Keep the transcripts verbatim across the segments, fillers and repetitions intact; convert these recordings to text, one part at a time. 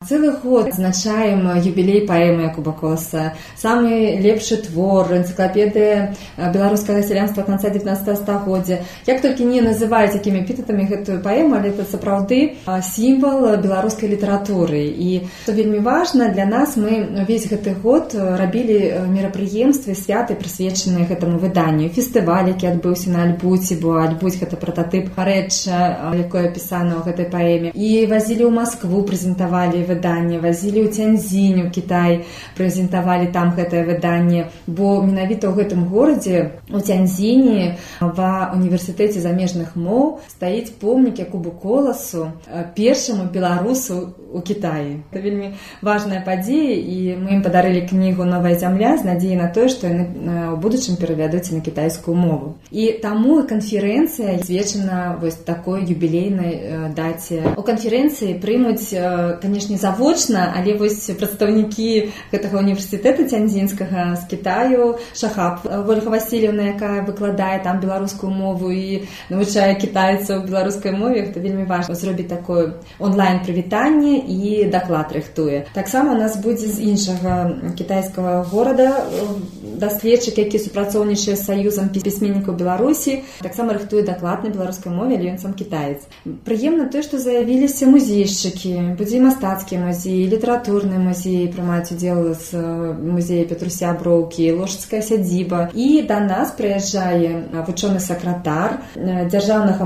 Цэлы год адзначаем юбілей паэмы Якуба Коласа. Самы лепшы твор, энцыклапедыя беларускага сялянства канца дзевятнаццатага стагоддзя. Як толькі не называюць якімі эпітэтамі гэтую паэму, але это сапраўды сімвал беларускай літаратуры. І што вельмі важна для нас, мы ўвесь гэты год рабілі мерапрыемствы, святы, прысвечаныя гэтаму выданню. Фестываль, які адбыўся на Альбуце, бо Альбуць гэта прататып рэча, якое апісана ў гэтай паэме. І вазілі ў Маскву, прэзентавалі выданне, вазілі ў Цяньзінь, у Кітай, прэзентавалі там гэтае выданне, бо менавіта ў гэтым горадзе, у Цяньзіні, ва універсітэце замежных моў стаіць помнік Якубу Коласу, першаму беларусу у Кітаі. Это вельмі важная падзея, і мы ім падарылі кнігу «Новая зямля» з надзеяй на тое, што яны ў будучым перавядуць на кітайскую мову. І таму канферэнцыя сведчана вось такой юбілейнай даце. У канферэнцыі прымуць, канешне, завочна, але вось прадстаўнікі гэтага універсітэта цяньзінскага з Кітаю, Шахаб Ольга Васильевна, якая выкладае там беларускую мову і навучае кітайцаў беларускай мове, гэта вельмі важна зробіць такое онлайн-прывітанне і даклад рыхтуе. Таксама у нас будзе з іншага кітайскага горада даследчык, які супрацоўнічае з саюзам пісьменнікаў Беларусі, таксама рыхтуе даклад на беларускай мове, але ён сам кітаец. Прыемна тое, што заявіліся музейшчыкі, будзе мастацкі музей, літаратурны музей, прымаюць удзел з музея Петруся Броўкі, Ложыцкая сядзіба. І да нас прыязджае вучоны сакратар дзяржаўнага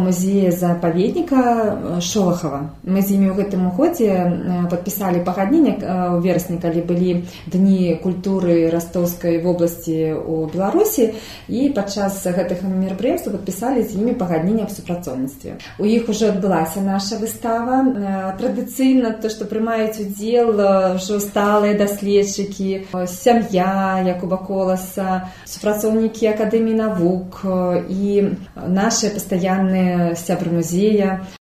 музея-запаведніка Шолахава. Мы з імі ў гэтым годзе падпісалі пагадненне ў верасні, калі былі дні культуры Растоўскай вобласці ў Беларусі, і падчас гэтых мерапрыемстваў падпісалі з імі пагадненне аб супрацоўніцтве. У іх ужо адбылася наша выстава. Традыцыйна то, што прымаюць удзел ўжо сталыя даследчыкі, сям'я Якуба Коласа, супрацоўнікі Акадэміі навук і нашы пастаянныя сябры музея.